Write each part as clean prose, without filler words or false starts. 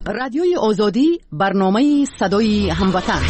رادیوی آزادی برنامه صدای هموطن.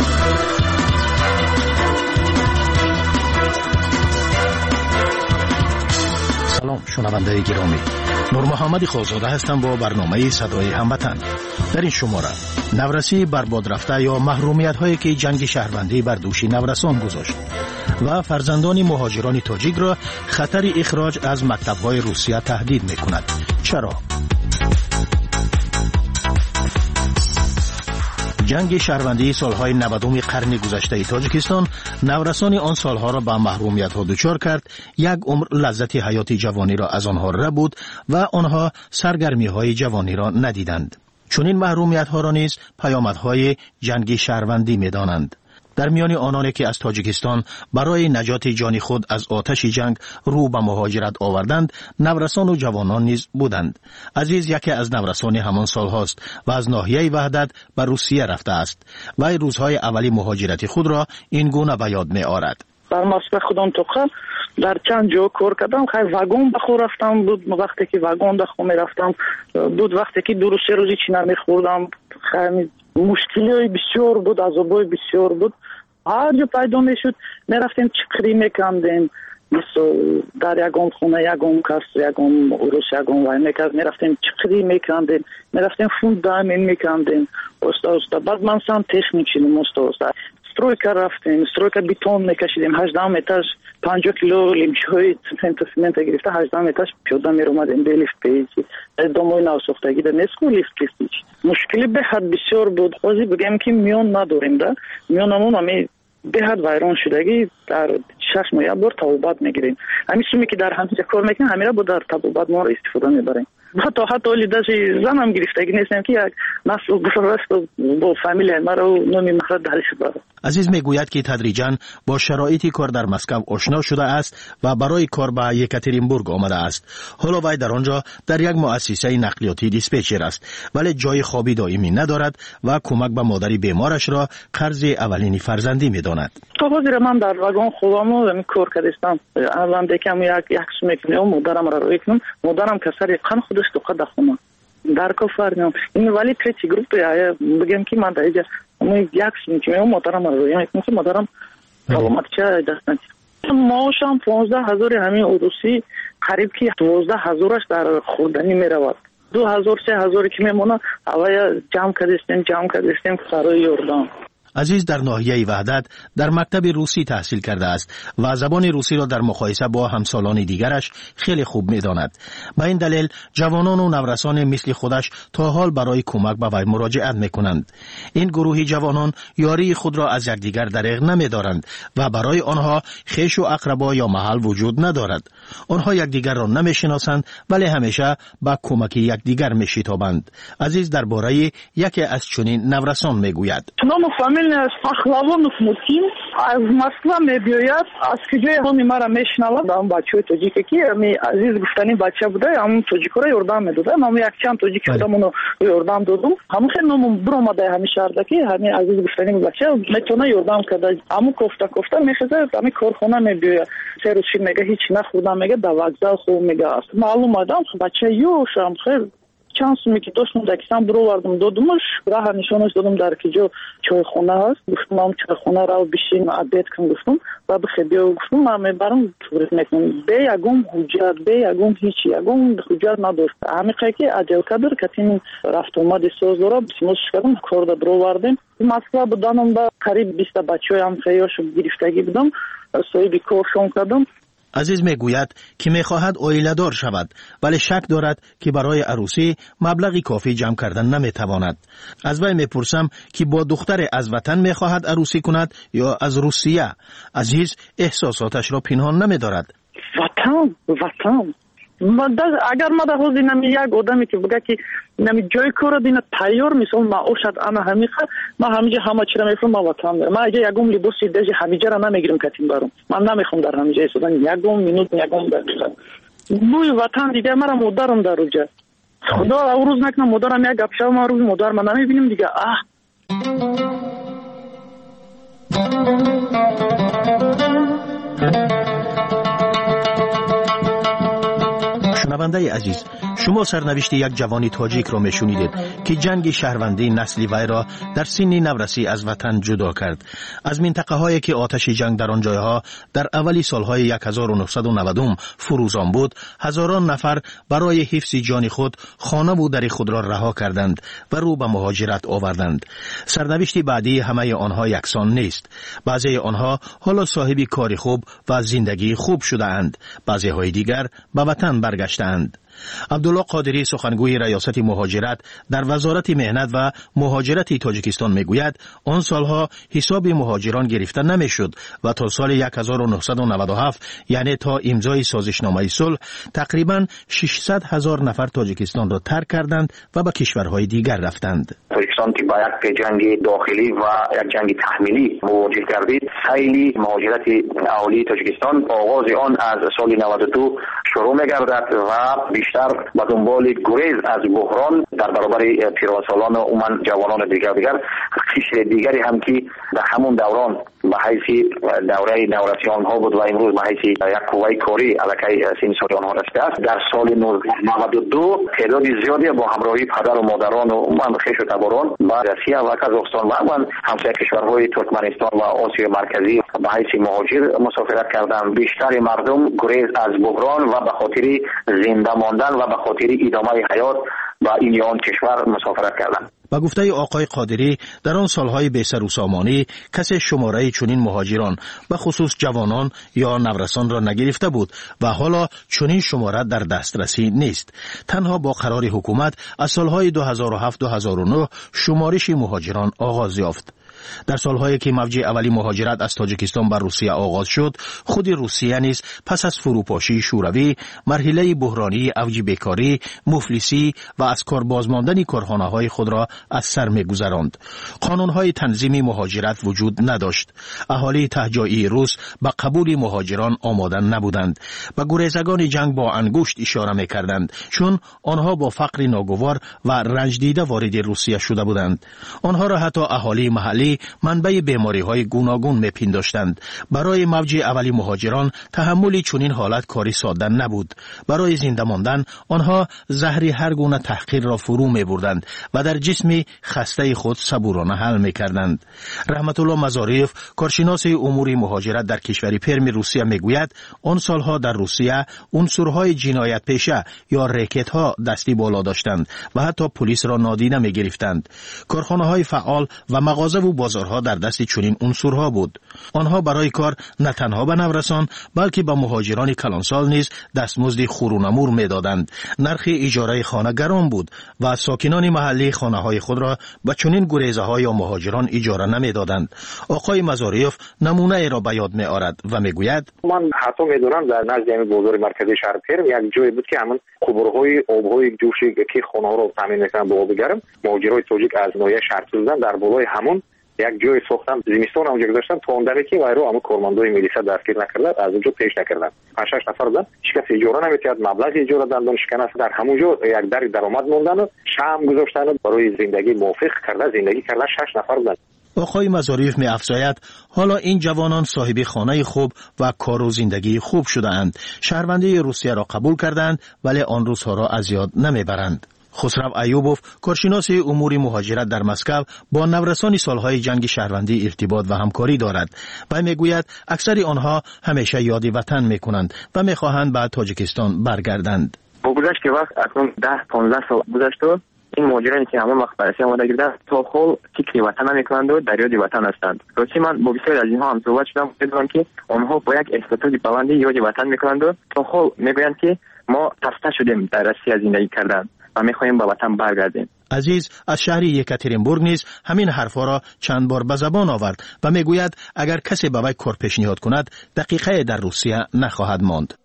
سلام شنونده گرامی، نور محمد خالزاده هستم با برنامه صدای هموطن. در این شماره نورسی برباد رفته یا محرومیت هایی که جنگ شهروندی بر دوش نورسان گذاشت و فرزندان مهاجران تاجیک را خطر اخراج از مکتب های روسیه تهدید می کند. چرا؟ جنگ شهروندی سالهای 90 قرن گذشته تاجیکستان نورسان آن سالها را به محرومیت ها دچار کرد. یک عمر لذت حیات جوانی را از آنها ربود و آنها سرگرمی های جوانی را ندیدند. چون این محرومیت ها را نیز پیامدهای جنگ شهروندی می دانند. در میان آنانی که از تاجیکستان برای نجات جان خود از آتش جنگ رو به مهاجرت آوردند، نورسان و جوانان نیز بودند. عزیز یکی از نورسان همان سال هاست و از ناحیه وحدت به روسیه رفته است و روزهای اولی مهاجرت خود را این گونه به یاد می آورد. در مسکو خودم توقع در چند جا کار کردم. خیلی واگن بخور رفتم بود. وقتی که واگن دخو می رفتم بود، وقتی که دو سه روزی چی نمی خوردم خیلی مشکلی بسیار بود، عذابای بسیار بود. هر جا پیدا می شد می رفتیم چکری می کندیم، مثل در یکم خونه یکم کس یکم عروس یکم وای می کرد، می رفتیم چکری می کندیم، می رفتیم فوند دامین می کندیم. بعد من سام تکنیک شدیم استاد. استرویکا رفتیم، استرویکا بیتون می کشیدیم. 18 متر 50 کیلو لیمچه‌های سمنت گرفته 18 متر پیاده می اومدیم به لیفت پیچی. داموی ناساختگی در نسکو لیفت پیچ. مشکلی به حد بسیار بود. خواهی بگم که میان نداریم ده. میانمون همی به حد ویران شدگی در 6 ماه بار تبوبات میگیریم. همین سومی که در همینجا کار میکنیم همیشه با در تبوبات ما رو استفاده میبریم. حتی لیدرشی زنم گرفتگی نیستم که یک نسل گذشته با فامیل ما رو نمی مخرج درش داره. عزیز میگوید که تدریجاً با شرایط کار در مسکو آشنا شده است و برای کار به یکاترینبورگ آمده است. حالا وی در آنجا در یک مؤسسه نقلیاتی دیسپچر است، ولی جای خوابی دائمی ندارد و کمک به مادری بیمارش را قرض اولین فرزندی میداند. تا حاضر من در واگن خودم کار کردم. الان دیگه یک میکنم مادرم را روی کنم. مادرم کسری قن خودش تو قد خونه در کافرنم. این ولی تریتی گروپ بگم که من در اینجا یک میکنم مادرم را روی میکنم که مادرم سلامت چه دست نتیم. ماشم 15,000 همین عروسی قریب که 12,000ش در خوردنی میرود. 2,000-3,000 که میمونه اوای جمع کردیم سرای یردان. عزیز در ناحیه وحدت در مکتب روسی تحصیل کرده است و زبان روسی را در مقایسه با همسالان دیگرش خیلی خوب می‌داند. به این دلیل جوانان و نورسان مثل خودش تا حال برای کمک به وی مراجعت می‌کنند. این گروه جوانان یاری خود را از یکدیگر دریغ نمی‌دارند و برای آنها خویش و اقربا یا محل وجود ندارد. آنها یکدیگر را نمی‌شناسند ولی همیشه با کمک یکدیگر می‌شتابند. عزیز درباره یکی از چنین نورسان می‌گوید. Пахлавонов Мутин از Москва میبیاید. از کجای همی مرا میشنود. اون بچه تاجیکی که می عزیز گفتنی بچه بوده، همون تاجیک را یردام میداده. من یک چند تاجیک بودم یردام دادم. همون خیلی نامم برآمده همین شهر که همین عزیز گفتنی بچه میتونه یردام کرده. همون کوفته میخزه همین کارخانه میبیاید. سه روز میگه هیچ نخوردم، میگه در وокзал خوب میگه است. معلوم آدم بچه یوشم خیلی چند سومی که داشتم دکستان برو وردم دادمش راه نشانش دادم در کجا چای خونه هست. گفتم من چای خونه را بشین عادت کن گفتم و بخبی گفتم من میبرم توریست میکنم. به یگم حجت به یگم هیچ یگم حجت نداشت. همیشه که عجل کدر کتیم رفت اومد سوز داره بسیمش کردم کار داد برو وردم. مسئله بودنم با قریب 20 بچه هم خیاش گرفتگی بودم. صاحب کارشون کردم. عزیز میگوید که میخواهد عائله دار شود ولی شک دارد که برای عروسی مبلغی کافی جمع کردن نمیتواند. از وی میپرسم که با دختر از وطن میخواهد عروسی کند یا از روسیه. عزیز احساساتش را پنهان نمیدارد. وطن اگر ما در حوزه نمی یک آدمی که بگه که نمی جای کار دینا تیار میسون ما اوشد انا همیخه ما همیجه همه چی را میفرم ما وطن دارم. ما اگه یکم لباسی دیجی همیجه را نمیگیرم کتیم برم. من نمیخوام در همیجه ایستادن یکم مینوت یکم دقیقه. بوی وطن دیگه مرا مادرم در روجه. خدا روز نکنم مادرم یک گپشپ ما روی مادر ما نمیبینیم دیگه. شنونده عزیز، شما سرنوشت یک جوانی تاجیک را میشنیدید که جنگ شهروندی نسلی وی را در سن نورسی از وطن جدا کرد. از منطقه هایی که آتش جنگ در آن جایها در اولی سالهای 1990 فروزان بود، هزاران نفر برای حفظ جان خود خانه و در خود را رها کردند و رو به مهاجرت آوردند. سرنوشت بعدی همه آنها یکسان نیست. بعضی آنها حالا صاحب کار خوب و زندگی خوب شده اند، بعضی های دیگر به وطن برگشتند. عبدالله قادری، سخنگوی ریاست مهاجرت در وزارت مهنت و مهاجرت تاجیکستان میگوید آن سالها حساب مهاجران گرفته نمیشد و تا سال 1997 یعنی تا امضای سازشنامه صلح تقریبا 600,000 نفر تاجیکستان را ترک کردند و به کشورهای دیگر رفتند. تاجیکستان که با یک جنگ داخلی و یک جنگ تحمیلی مواجه گردید، سیل مهاجرت اهالی تاجیکستان آغاز آن از سال 92 شروع می‌گردد و بیشتر به دنبال گریز از بحران در برابر پیرسالان و عموما جوانان دیگر قشر دیگری هم که در همون دوران به حیث دوره نورسی آنها بود و امروز به حیث یک قوه کاری علیه سن سال آنها رسیده است. در سال 1992 تعداد زیادی با همراهی پدر و مادران و عموما خویش و تباران به روسیه و قزاقستان و عموما همسایه کشورهای ترکمنستان و آسیا مرکزی به حیث مهاجر مسافرت کردند. بیشتر مردم گریز از بحران و به خاطر زنده ماندن و به خاطر ادامه حیات و این یا آن کشور مسافرت کردند. با گفته آقای قادری، در آن سالهای بی‌سر و سامانی کسی شماره چنین مهاجران به خصوص جوانان یا نورسان را نگرفته بود و حالا چنین شماره در دسترسی نیست. تنها با قرار حکومت از سالهای 2007-2009 شمارش مهاجران آغاز یافت. در سالهایی که موج اولی مهاجرت از تاجیکستان بر روسیه آغاز شد، خود روسیه نیز پس از فروپاشی شوروی مرحله بحرانی اوج بیکاری، مفلسی و از کار بازماندن کارخانه‌های خود را از سر می‌گذراند. قانون‌های تنظیم مهاجرت وجود نداشت. اهالی تهجایی روس به قبول مهاجران آماده نبودند. به گریزگان جنگ با انگشت اشاره می‌کردند، چون آنها با فقر ناگوار و رنج دیده وارد روسیه شده بودند. آنها را حتی اهالی محلی منبع بیماری‌های گوناگون می‌پنداشتند. برای موج اولی مهاجران تحمل چنین حالت کاری ساده نبود. برای زنده ماندن آنها زهر هر گونه تحقیر را فرو می‌بردند و در جسم خسته خود صبورانه حل می‌کردند. رحمت الله مزاریف، کارشناس امور مهاجرت در کشور پرم روسیه میگوید آن سالها در روسیه عنصرهای جنایت پیشه یا ریکت‌ها دستی بالا داشتند و حتی پلیس را نادیده می‌گرفتند. کارخانه‌های فعال و مغازه و بازارها در دست چنین عنصرها بود. آنها برای کار نه تنها به نورسان بلکه به مهاجران کلانسال نیز دستمزد خورونمور میدادند. نرخ اجاره خانه گران بود و ساکنان محلی خانه‌های خود را به چنین گریزه‌ها یا مهاجران اجاره نمیدادند. آقای مزاریف نمونه ای را به یاد می‌آورد و میگوید من حتی میدونم در نزد بازار مرکزی شهر پرم یک جایی بود که همون قبرهای آبهای جوشی که خانه‌ها را تامین می‌کردن با آب گرم، مهاجرای تاجیک از ناحیه شهر سوزن در بالای همون یک جای ساختن، زمستان اونجا گذاشتن تا اون دمی که وایرو همون کارمندای ملیسا دستگیر نکردند، از اونجا پیش نکردند. 5-6 نفر بودن، هیچ کس اجاره نمی‌کرد، مبلغ اجاره دادن شکنه در همونجا یک در درآمد موندن و شام گذاشتن برای زندگی موافق کردن، زندگی کردن 6 نفر بودن. آقای مزاریف می افزاید حالا این جوانان صاحب خانه خوب و کار و زندگی خوب شده اند. شهروندی روسیه را قبول کردند ولی آن روزها را از یاد نمیبرند. خسرو ایوبوف، کارشناس امور مهاجرت در مسکو، با نورسان سالهای جنگ شهروندی ارتباط و همکاری دارد و میگوید اکثر آنها همیشه یاد وطن میکنند و میخواهند به تاجیکستان برگردند. با گذشت وقت اکنون 10-15 سال گذشت و این مهاجرانی که همه وقت بررسی آماده گردند تا حال فکر وطن نمیکنند و در یاد وطن هستند. راستی من با بسیاری از اینها هم صحبت شدم، دیدم که آنها با یک استاتوس بلندی یاد وطن میکنند و تا حال میگویند که ما خسته شدیم در روسیه زندگی کردن و میخواهیم به وطن برگردیم. عزیز از شهر یکاترینبورگ نیز همین حرفا را چند بار به زبان آورد و میگوید اگر کسی به وی کار پیشنهاد کند دقیقه در روسیه نخواهد ماند.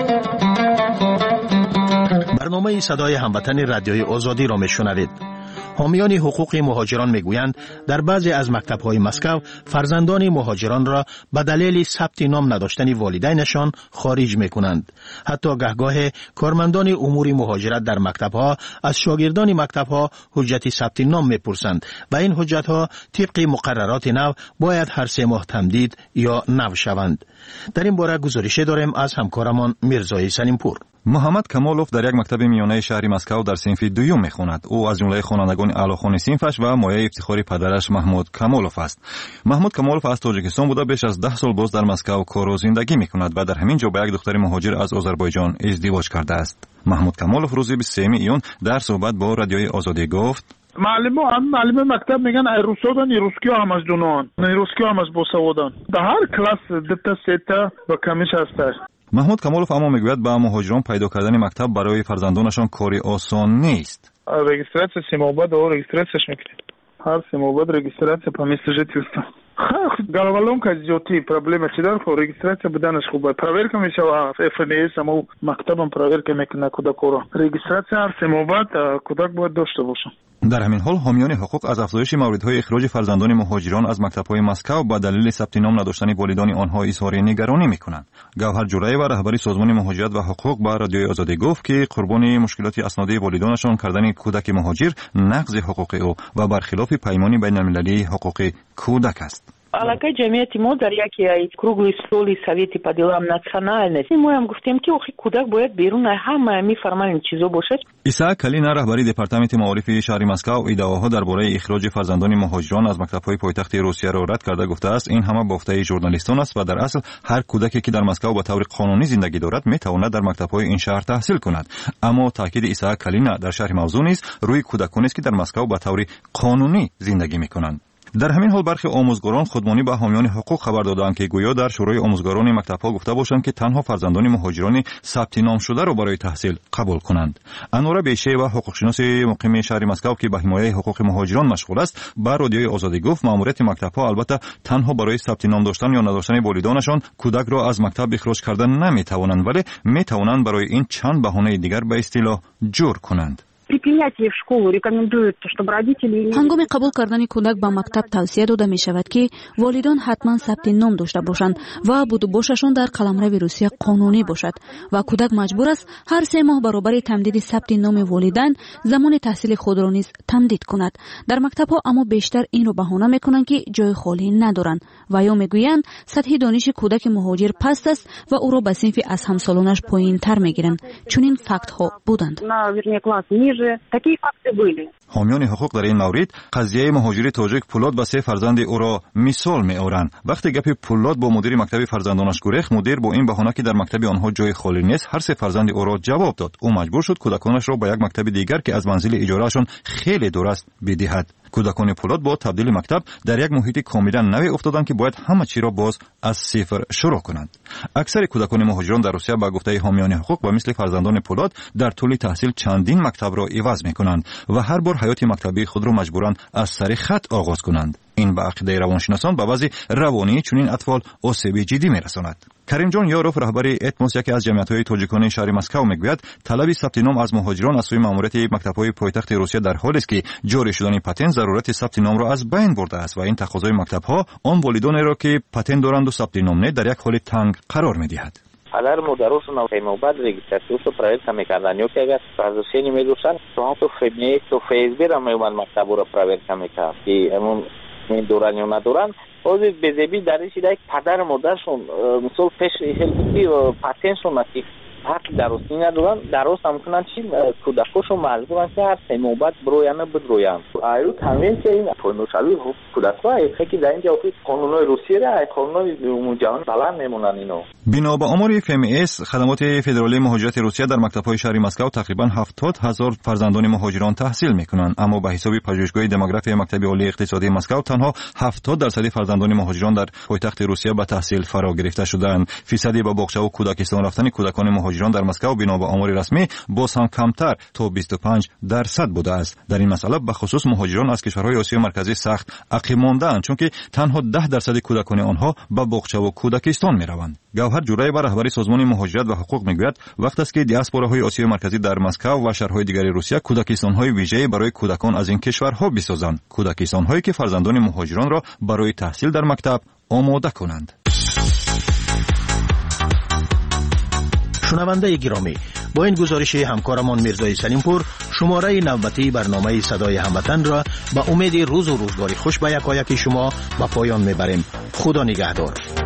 برنامه صدای هموطن رادیوی آزادی را میشنوید. حامیان حقوق مهاجران میگویند در بعضی از مکتب‌های مسکو فرزندان مهاجران را به دلیل ثبت نام نداشتن والدینشان خارج میکنند. حتی گهگاه کارمندان امور مهاجرت در مکتب‌ها از شاگردان مکتب‌ها حجت ثبت نام میپرسند و این حجت‌ها طبق مقررات نو باید هر 3 ماه تمدید یا نو شوند. در این باره گزارشی داریم از همکارمان میرزای سلیمپور. محمد کمالوف در یک مکتب میانه شهر مسکو در صنف دوم میخواند. او از جمله خوانندگان اعلیخوان صنفش و مایه افتخاری پدرش محمود کمالوف است. محمود کمالوف از تاجیکستان بوده بیش از 10 سال باز در مسکو کار و زندگی میکند و در همین جا با یک دختر مهاجر از آذربایجان ازدواج کرده است. محمود کمالوف روز 23 ایون در صحبت با رادیوی آزادی گفت: معلم مکتب میگن روسودان روسکی همش دونان روسکی همش بوسودان در هر کلاس دتا ستا و کمیش هست. محمود کمالوف اما میگوید با مهاجران پیدا کردن مکتب برای فرزندانشان کاری آسان نیست. رجیستراcja سیموباد و رجیستراціяш میکنید. هر سیموباد رجیستراcja по месту жительства. Головоломка идёт, проблема чидар, регистрация буданаш хуба. Проверка мешава ФНС, само мактабам проверка мекна куда коро. Регистрация ҳар симобат кудак бояд дошта боша. در همین حال حامیان حقوق از افزایش موردهای اخراج فرزندان مهاجران از مکتب‌های مسکو با دلیل ثبت نام نداشتن والدین آنها اظهار نگرانی می‌کنند. گوهر جورایی و رهبری سازمان مهاجرت و حقوق با رادیوی آزادی گفت که قربانی مشکلات اسنادی والدینشان کردن کودک مهاجر نقض حقوق او و برخلاف پیمان بین‌المللی حقوق کودک است. Алакай ҷамъияти мо дар яке кругли столи Совети по делам национальности моям гуфтем ки охи кӯдак бояд берун ҳама мефарманин чизо бошад. исаак калина раҳбари департаменти маорифи шаҳри маскав иддаоҳо дар бораи ихроҷи фарзандони муҳоҷирон аз мактабҳои пойтахти русияро рад карда гуфтааст ин ҳама бофтаи журналистон аст ва дар асл ҳар кӯдаке ки дар маскав ба таври қонунӣ зиндагӣ дорад метавонад дар мактабҳои ин шаҳр таҳсил кунад. аммо таъкиди исаак калина дар шаҳри мавзӯъ низ рӯи кӯдаконест ки дар маскав ба таври қонунӣ зиндагӣ мекунанд. در همین حال برخی آموزگاران خودمانی به حامیان حقوق خبر دادند که گویا در شورای آموزگاران مکتب‌ها گفته باشند که تنها فرزندان مهاجران ثبت نام شده را برای تحصیل قبول کنند. انوره بیشه و حقوقشناس مقیم شهر مسکو که به حمایت حقوق مهاجران مشغول است بر رادیوی آزادی گفت ماموریت مکتب‌ها البته تنها برای ثبت نام داشتن یا نداشتن والدینشان کودک را از مکتب اخراج کردن نمی‌توانند ولی می‌توانند برای این چند بهانه دیگر به اصطلاح جور کنند. ҳангоми қабул кардани кӯдак ба мактаб тавсия дода мешавад ки волидон ҳатман сабти ном дошта бошанд ва будубошашон дар қаламрави русия қонунӣ бошад ва кӯдак маҷбур аст ҳар 3 моҳ баробари тамдиди сабти номи волидайн замони таҳсили худро низ тамдид кунад. дар мактабҳо аммо бештар инро баҳона мекунанд ки ҷои холӣ надоранд ва ё мегӯянд сатҳи дониши кӯдаки муҳоҷир паст аст ва ӯро ба синфи аз ҳамсолонаш поинтар мегиранд. чунин фактҳо буданд. حامیان حقوق در این مورد قضیه مهاجر تاجیک پولاد و 3 فرزند او را مثال می‌آورند. وقتی گپ پولاد با مدیر مکتب فرزندانش گریخت مدیر با این بهانه که در مکتب آنها جای خالی نیست هر 3 فرزند او را جواب داد. او مجبور شد کودکانش را به یک مکتب دیگر که از منزل اجارهشان خیلی دور است بدهد. کودکان پولاد با تبدیل مکتب در یک محیط کاملا نوی افتادند که باید همه چی را باز از صفر شروع کنند. اکثر کودکان مهاجران در روسیه با گفته حامیان حقوق و مثل فرزندان پولاد در طول تحصیل چندین مکتب را عوض می‌کنند و هر بار حیات مکتبی خود را مجبورند از سر خط آغاز کنند. این به عقیده روانشناسان به وضع روانی چنین اطفال آسیب جدی می‌رساند. کریم جان یاروف رهبر اتموس یکی از جمعیت‌های تاجیکان شهر مسکو میگوید طلب ثبت نام از مهاجران از سوی ماموریت مکتب‌های پایتخت روسیه در حالی است که جاری شدن پتن ضرورت ثبت نام را از بین برده است و این تقاضای مکتب‌ها آن والدانی را که پتن دارند و ثبت نام نه در یک حال تنگ قرار می‌دهد. اگر مدرسون و بعد رجیستراسیون رو پرویل می‌کردن یا که اگر فرزندانی می‌داشتن تو فیسبوک تو فیسبوک را می‌اومد مکتب را پرویل می‌کرد که همون این دوران یا ندوران اوزی بزبی درش یک پدر مادرشون مثلا پیش هلپی و پاتنشون مسی حق درست ندارن درست هم کنن چی کودکاشون مجبورن که هر 3 ماه بعد برویان بدرویان ایو تامین که این پونوشالو کودک‌ها که در اینجا قانون‌های روسیه را قانون‌های جهان بلند میمونن اینو. بنا به آمار FMS خدمات فدرالی مهاجرت روسیه در مکتب‌های شهر مسکو تقریبا 70,000 فرزندان مهاجران تحصیل می‌کنند اما به حساب پژوهشگاه دموگرافی مکتب عالی اقتصادی مسکو تنها 70% فرزندان مهاجران در پایتخت روسیه به تحصیل فرا گرفته شدند. فیصدی به باغچه و کودکستان رفتن کودکان مهاجران مهاجران در مسکو بنا به آمار رسمی باز هم کمتر تا 25% بوده است. در این مسئله به خصوص مهاجران از کشورهای آسیای مرکزی سخت عقب مانده‌اند، چون که تنها 10% کودکان آنها به باغچه و کودکستان میروند. گوهر جورایبا رهبری سازمان مهاجرت و حقوق میگوید وقت است که دیاسپوراهای آسیای مرکزی در مسکو و شهرهای دیگر روسیه کودکستان‌های ویژه‌ای برای کودکان از این کشورها بسازند، کودکستان‌هایی که فرزندان مهاجران را برای تحصیل در مکتب آماده کنند. شنونده گرامی، با این گزارش همکارمان میرزای سلیمپور شماره نوبتی برنامه صدای هموطن را به امید روز و روزگاری خوش به یکایک شما به پایان میبریم. خدا نگهدار.